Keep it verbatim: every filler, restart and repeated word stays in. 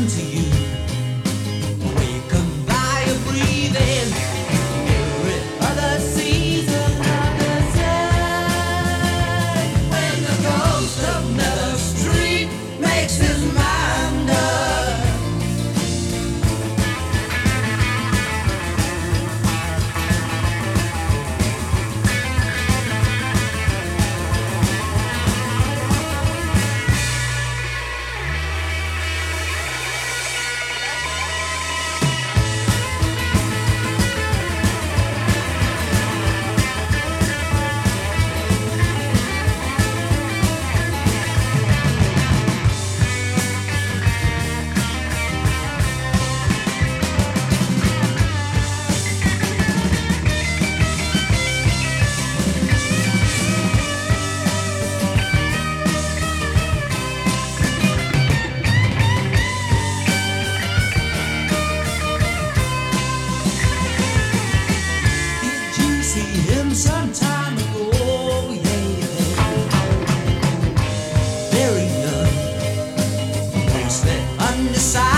to you. Awakened by your breathing. Every other season of the sun. When the ghost of Meadow Street makes his mind up. Some time ago, yeah, very young, mostly undecided.